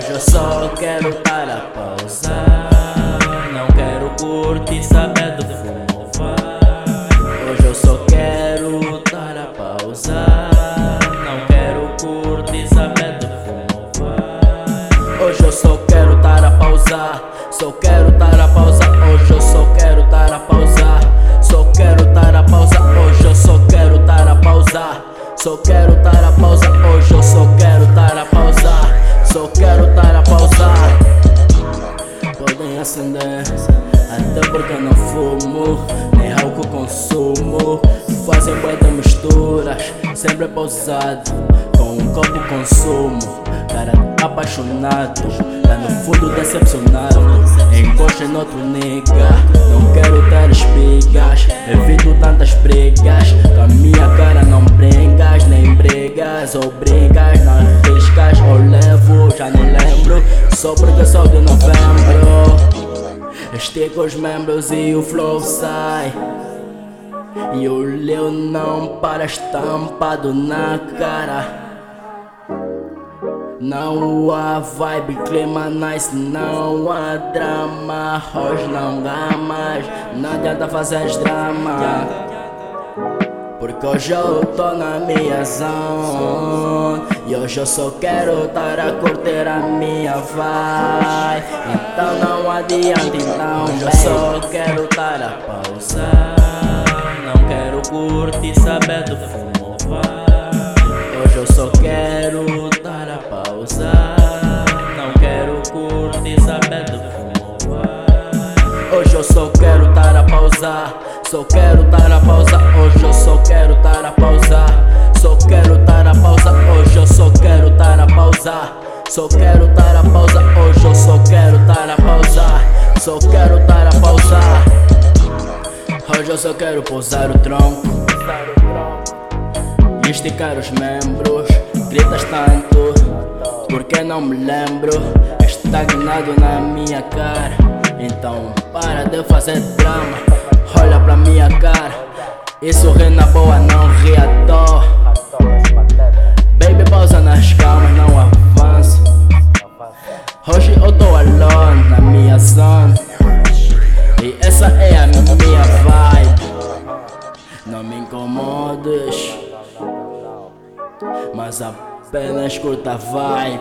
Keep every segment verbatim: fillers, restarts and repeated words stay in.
Hoje eu só quero estar a pausar. Não quero curtir, saber do fumo vai. Hoje eu só quero estar a pausar. Não quero curtir, saber do fumo vai. Hoje eu só quero estar a pausar. Só quero estar a pausar. Hoje eu só quero estar a pausar. Só quero estar a pausar. Hoje eu só quero estar a pausar. Só quero estar a pausar. Hoje eu só quero estar a pausar. Só quero estar a pausar. Podem acender, até porque eu não fumo, nem álcool consumo. Fazem muitas misturas, sempre pausado, com um copo consumo. Cara apaixonado, lá no fundo decepcionado. Encosta em outro nigga, não quero ter espigas. Evito tantas brigas, com a minha cara não brincas. Nem brigas ou brigas, não arriscas ou levo, já não lembro. Só porque sou de novembro. Estica os membros e o flow sai. E o Leo não para estampado na cara. Não há vibe, clima nice, não há drama. Hoje não dá mais, não adianta fazer drama. Porque hoje eu tô na minha zona. E hoje eu só quero estar a curtir a minha vibe. Então não adianta, então hoje eu só quero estar a pausar. Não quero curtir, saber do fumo vai. Hoje eu só quero estar a pausar. Não quero curtir, saber do fumo vai. Hoje eu só quero estar a pausar. Só quero estar a pausar. Hoje eu só quero estar a pausar. Só quero estar a pausar. Hoje eu só quero estar a pausar. Só quero estar a pausar. Hoje eu só quero estar a pausar. Só quero estar a pausar. Hoje eu só quero pousar o tronco e esticar os membros. Gritas tanto, porque não me lembro. Estagnado na minha cara. Então para de fazer drama. Olha pra minha cara e sorri na boa, não ri à toa. Baby, pausa nas calmas, não avança. Hoje eu tô alone na minha zona. E essa é a minha vibe. Não me incomodes, mas apenas curta a vibe.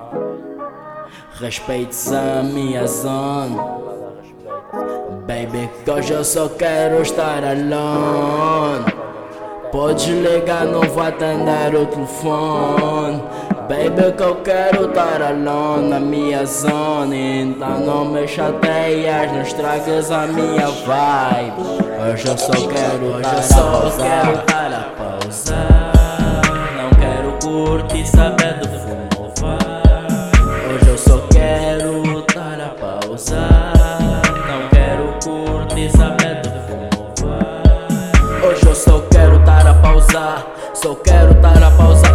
Respeites a minha zona. Baby, que hoje eu só quero estar alone. Podes ligar, não vou atender o telefone. Baby, que eu quero estar alone na minha zona. Então não me chateias, não estragas a minha vibe. Hoje eu só quero estar a pausar. Não quero curtir, saber do fumo vai. Hoje eu só quero estar a pausar. Saber do fumo vai. Hoje eu só quero estar a pausar. Só quero estar a pausar.